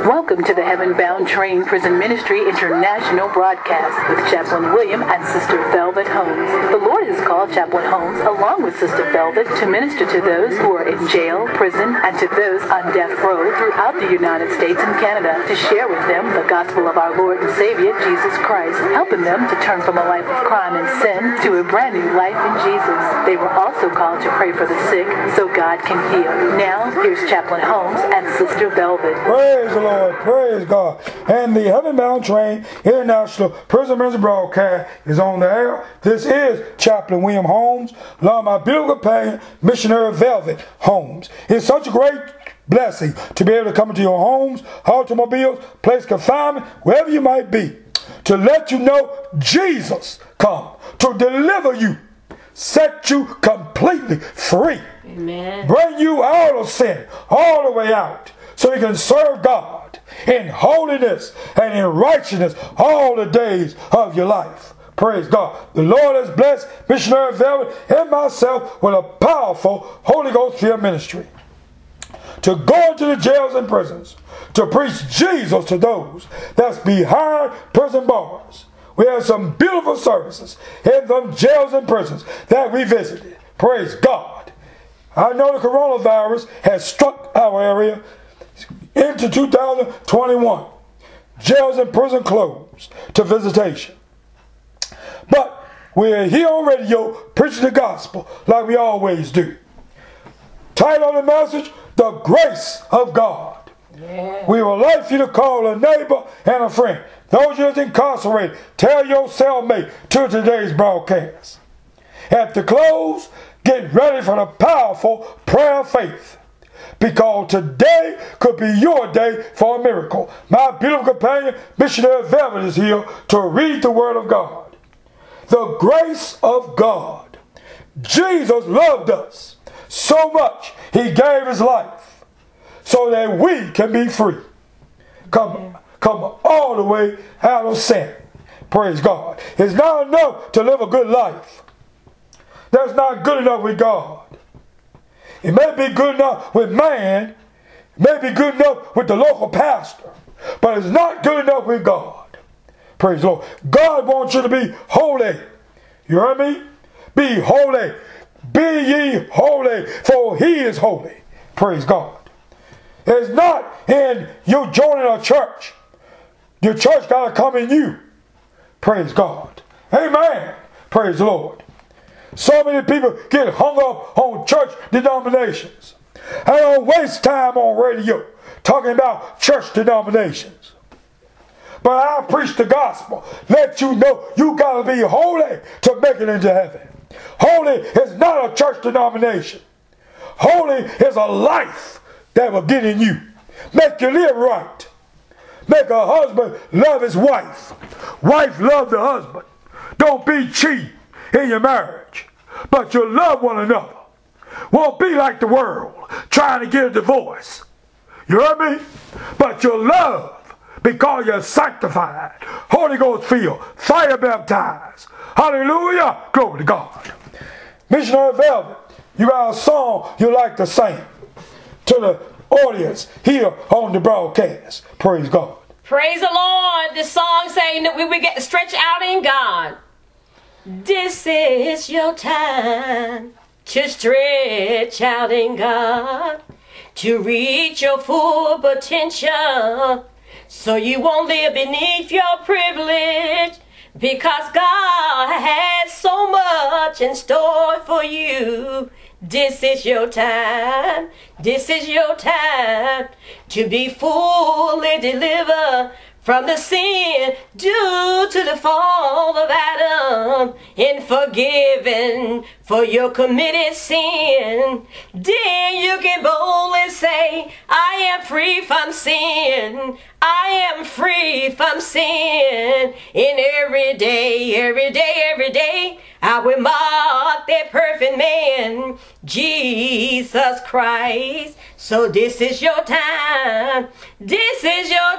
Welcome to the Heaven Bound Train Prison Ministry International broadcast with Chaplain William and Sister Velvet Holmes. The Lord has called Chaplain Holmes along with Sister Velvet to minister to those who are in jail, prison, and to those on death row throughout the United States and Canada to share with them the gospel of our Lord and Savior, Jesus Christ, helping them to turn from a life of crime and sin to a brand new life in Jesus. They were also called to pray for the sick so God can heal. Now, here's Chaplain Holmes and Sister Velvet. Praise the Lord, praise God. And the Heaven Bound Train International Prison Ministry broadcast is on the air. This is Chaplain William Holmes, along with my beautiful companion, Missionary Velvet Holmes. It's such a great blessing to be able to come into your homes, automobiles, place confinement, wherever you might be, to let you know Jesus come to deliver you, set you completely free. Amen. Bring you out of sin, all the way out, so you can serve God in holiness and in righteousness all the days of your life. Praise God. The Lord has blessed Missionary Velvet and myself with a powerful Holy Ghost-filled ministry to go into the jails and prisons to preach Jesus to those that's behind prison bars. We have some beautiful services in them jails and prisons that we visited. Praise God. I know the coronavirus has struck our area into 2021. Jails and prison closed to visitation. But we're here on radio preaching the gospel like we always do. Title of the message, The Grace of God. Yeah. We would like you to call a neighbor and a friend. Those of you incarcerated, tell your cellmate to today's broadcast. At the close, get ready for the powerful prayer of faith, because today could be your day for a miracle. My beautiful companion, Missionary Velvet, is here to read the Word of God. The grace of God. Jesus loved us so much, He gave His life so that we can be free. Come all the way out of sin. Praise God. It's not enough to live a good life. That's not good enough with God. It may be good enough with man. It may be good enough with the local pastor. But it's not good enough with God. Praise the Lord. God wants you to be holy. You heard me? Be holy. Be ye holy, for He is holy. Praise God. It's not in you joining a church. Your church got to come in you. Praise God. Amen. Praise the Lord. So many people get hung up on church denominations. I don't waste time on radio talking about church denominations. But I preach the gospel. Let you know you got to be holy to make it into heaven. Holy is not a church denomination. Holy is a life that will get in you. Make you live right. Make a husband love his wife. Wife love the husband. Don't be cheap in your marriage, but you love one another. Won't be like the world trying to get a divorce. You heard me? But you love because you're sanctified, Holy Ghost filled, fire baptized. Hallelujah. Glory to God. Missionary Velvet, you got a song you like to sing to the audience here on the broadcast. Praise God. Praise the Lord. This song saying that we get to stretch out in God. This is your time to stretch out in God, to reach your full potential, so you won't live beneath your privilege, because God has so much in store for you. This is your time. This is your time to be fully delivered from the sin due to the fall of Adam, and forgiven for your committed sin. Then you can boldly say, I am free from sin. I am free from sin. And every day, every day, every day, I will mark that perfect man, Jesus Christ. So this is your time. This is your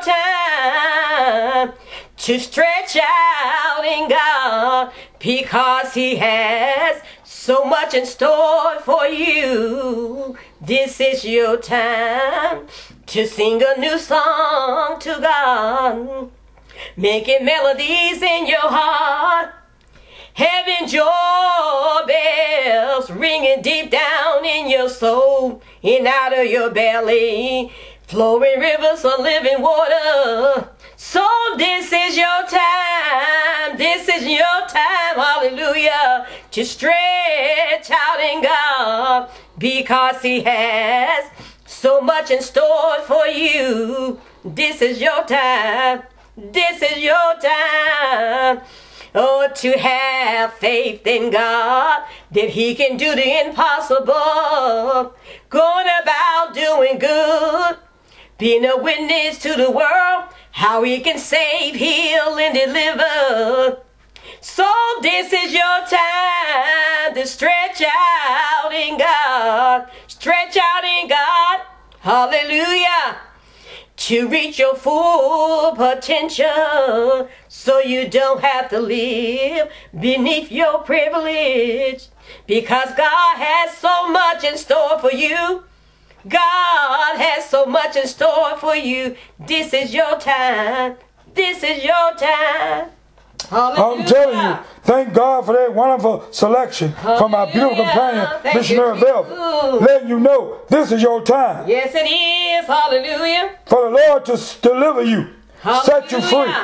time to stretch out in God, because He has so much in store for you. This is your time to sing a new song to God, making melodies in your heart, having joy bells ringing deep down in your soul and out of your belly, flowing rivers of living water. So this is your time, this is your time, hallelujah, to stretch out in God, because he has so much in store for you. This is your time, this is your time. Oh, to have faith in God, that he can do the impossible, going about doing good, being a witness to the world, how he can save, heal, and deliver. So this is your time to stretch out in God. Stretch out in God. Hallelujah. To reach your full potential, so you don't have to live beneath your privilege, because God has so much in store for you. God has so much in store for you. This is your time. This is your time. Hallelujah. I'm telling you, thank God for that wonderful selection from our beautiful companion, Missionary Velvet, letting you know this is your time. Yes, it is. Hallelujah. For the Lord to deliver you, set you free,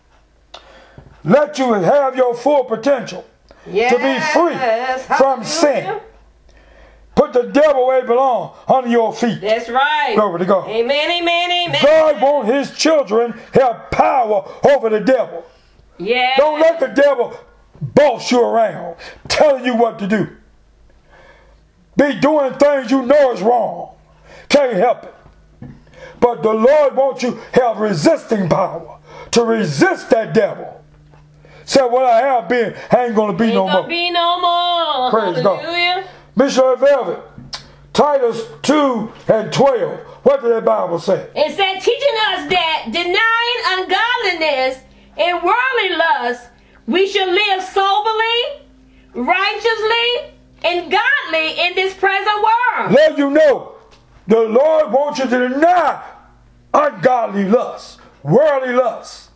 let you have your full potential, to be free from sin. Put the devil where he belongs, under your feet. That's right. Glory to God. Amen, amen, amen. God wants his children have power over the devil. Yeah. Don't let the devil boss you around, telling you what to do. Be doing things you know is wrong. Can't help it. But the Lord wants you to have resisting power, to resist that devil. Say, what I have been, ain't going to be no more. Ain't going to be no more. Praise Hallelujah. God. Missionary Velvet, Titus 2 and 12. What did that Bible say? It said, teaching us that denying ungodliness and worldly lust, we should live soberly, righteously, and godly in this present world. Let you know, the Lord wants you to deny ungodly lust, worldly lust.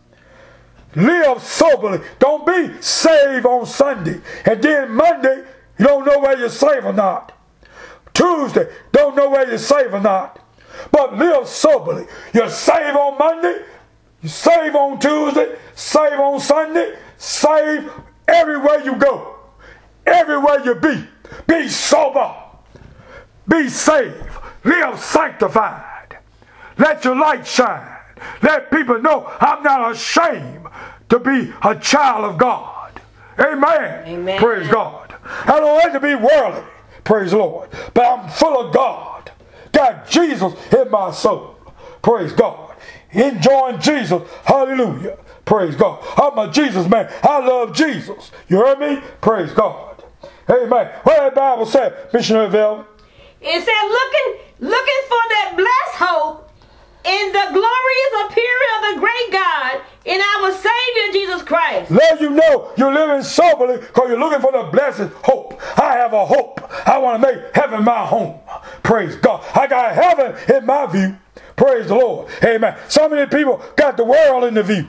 Live soberly. Don't be saved on Sunday, and then Monday, you don't know whether you're saved or not. Tuesday, don't know whether you're saved or not. But live soberly. You're saved on Monday, you save on Tuesday, save on Sunday, save everywhere you go, everywhere you be. Be sober, be saved, live sanctified. Let your light shine. Let people know I'm not ashamed to be a child of God. Amen. Amen. Praise God. I don't like to be worldly, praise the Lord, but I'm full of God. Got Jesus in my soul. Praise God. Enjoying Jesus. Hallelujah. Praise God. I'm a Jesus man. I love Jesus. You heard me? Praise God. Amen. What did the Bible say, Missionary Velvet? It said, looking for that blessed hope in the glorious appearing of the great God in our Savior Jesus Christ. Let you know you're living soberly because you're looking for the blessed hope. I have a hope. I want to make heaven my home. Praise God. I got heaven in my view. Praise the Lord. Amen. So many people got the world in the view.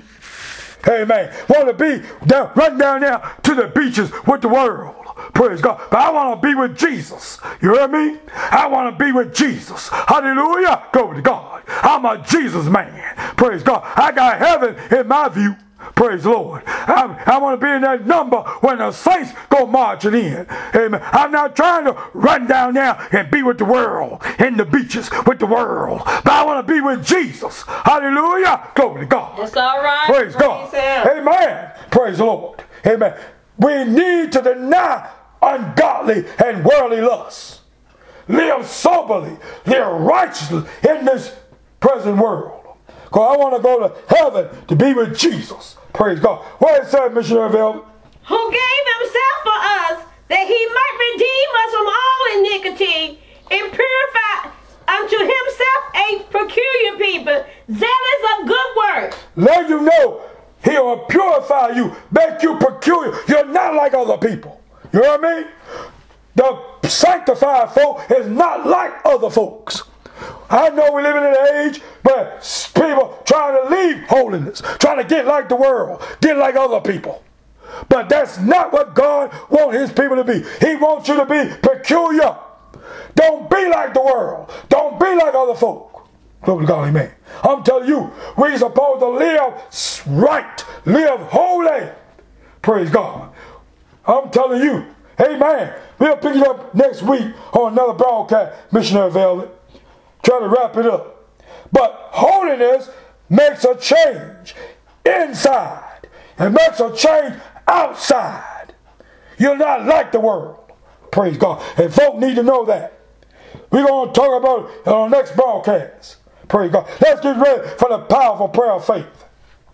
Amen. Want to be down, run down there to the beaches with the world. Praise God. But I want to be with Jesus. You hear me? I want to be with Jesus. Hallelujah. Glory to God. I'm a Jesus man. Praise God. I got heaven in my view. Praise the Lord. I want to be in that number when the saints go marching in. Amen. I'm not trying to run down there and be with the world, in the beaches with the world. But I want to be with Jesus. Hallelujah. Glory to God. It's all right. Praise God. Amen. Praise the Lord. Amen. We need to deny ungodly and worldly lusts. Live soberly, live righteously in this present world. Because I want to go to heaven to be with Jesus. Praise God. What is that, Missionary Velvet? Who gave himself for us, that he might redeem us from all iniquity and purify unto himself a peculiar people, zealous of good works. Let you know, he will purify you, make you peculiar. You're not like other people. You hear me? The sanctified folk is not like other folks. I know we live in an age where people trying to leave holiness, trying to get like the world, get like other people. But that's not what God wants his people to be. He wants you to be peculiar. Don't be like the world. Don't be like other folk. Glory to God, amen. I'm telling you, we're supposed to live right, live holy. Praise God. I'm telling you, amen. We'll pick it up next week on another broadcast, Missionary Velvet. Try to wrap it up. But holiness makes a change inside. It makes a change outside. You're not like the world. Praise God. And folk need to know that. We're going to talk about it on the next broadcast. Praise God. Let's get ready for the powerful prayer of faith.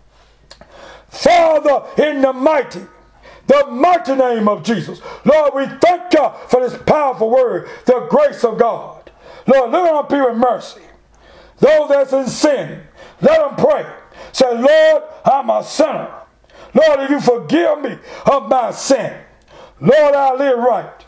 Father, in the mighty name of Jesus. Lord, we thank you for this powerful word, the grace of God. Lord, look on people in mercy. Those that's in sin, let them pray. Say, Lord, I'm a sinner. Lord, if you forgive me of my sin, Lord, I'll live right.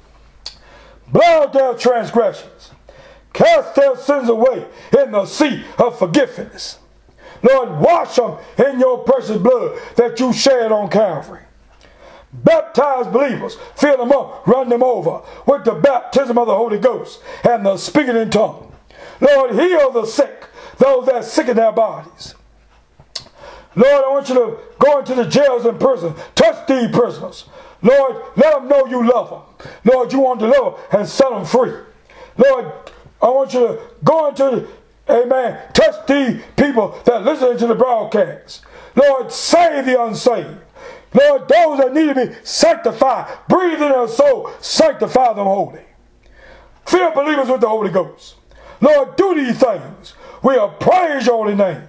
Blot their transgressions. Cast their sins away in the sea of forgiveness. Lord, wash them in your precious blood that you shed on Calvary. Baptize believers, fill them up, run them over with the baptism of the Holy Ghost and the speaking in tongues. Lord, heal the sick, those that are sick in their bodies. Lord, I want you to go into the jails and prisons, touch these prisoners. Lord, let them know you love them. Lord, you want to deliver and set them free. Lord, I want you to go into, amen, touch these people that listen to the broadcast. Lord, save the unsaved. Lord, those that need to be sanctified, breathe in their soul, sanctify them holy. Fill believers with the Holy Ghost. Lord, do these things. We'll praise your holy name.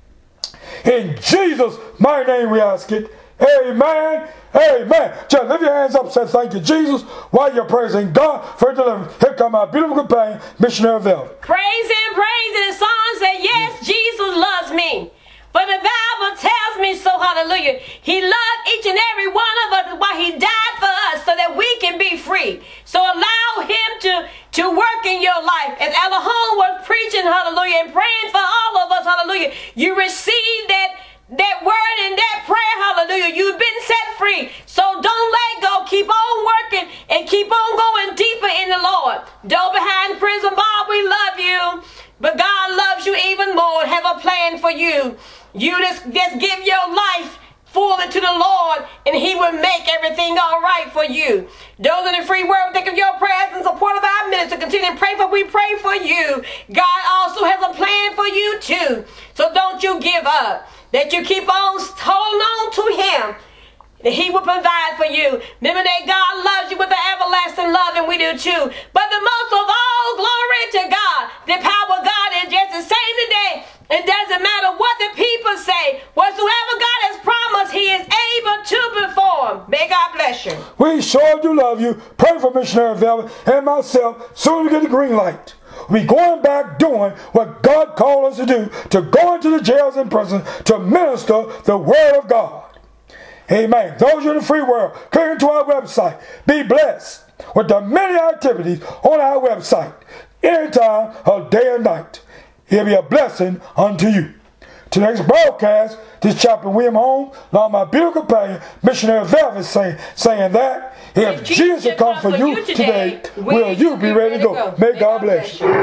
In Jesus' mighty name we ask it. Amen. Amen. Just lift your hands up and say thank you, Jesus, while you're praising God for deliverance. Here come my beautiful companion, Missionary Velvet. Praise him, praise him. The song said, yes, Jesus loves me. For the Bible tells me so, hallelujah. He loved each and every one of us while he died for us so that we can be free. So allow him to work in your life. As Elohim was preaching, hallelujah, and praying for all of us, hallelujah, you received that word and that prayer, hallelujah. You've been set free. So don't let go. Keep on working and keep on going deeper in the Lord. Though behind prison bar, we love you. But God loves you even more and have a plan for you. You just give your life fully to the Lord and he will make everything all right for you. Those in the free world, think of your prayers and support of our ministry. Continue to pray for we pray for you. God also has a plan for you too. So don't you give up. That you keep on holding on to him. That he will provide for you. Remember that God loves you with an everlasting love, and we do too. But the most of all, glory to God. The power of God is just the same today. It doesn't matter what the people say. Whatsoever God has promised, he is able to perform. May God bless you. We sure do love you. Pray for Missionary Velvet and myself. Soon we get the green light. We going back doing what God called us to do, to go into the jails and prisons, to minister the word of God. Amen. Those in the free world, click into our website. Be blessed with the many activities on our website, anytime of day and night. It'll be a blessing unto you. To the next broadcast, this Chaplain William Holmes, along my beautiful companion, Missionary Velvet, saying that if Jesus should come for you today, will you be ready to go? May God bless you.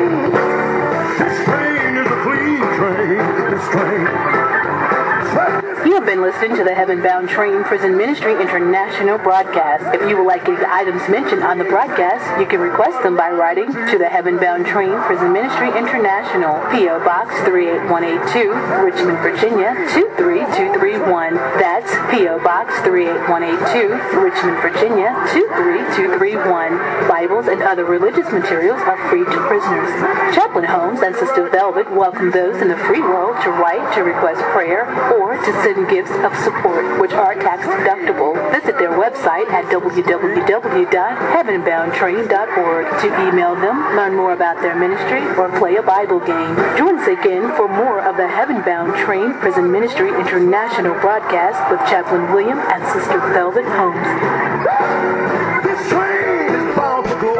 This train is a clean train. This train. You have been listening to the Heaven Bound Train Prison Ministry International broadcast. If you would like any items mentioned on the broadcast, you can request them by writing to the Heaven Bound Train Prison Ministry International, P.O. Box 38182, Richmond, Virginia 23231. That's P.O. Box 38182, Richmond, Virginia 23231. Bibles and other religious materials are free to prisoners. Chaplain Holmes and Sister Velvet welcome those in the free world to write to request prayer or to send gifts of support, which are tax deductible. Visit their website at www.heavenboundtrain.org to email them, learn more about their ministry, or play a Bible game. Join us again for more of the Heaven Bound Train Prison Ministry International broadcast with Chaplain William and Sister Velvet Holmes.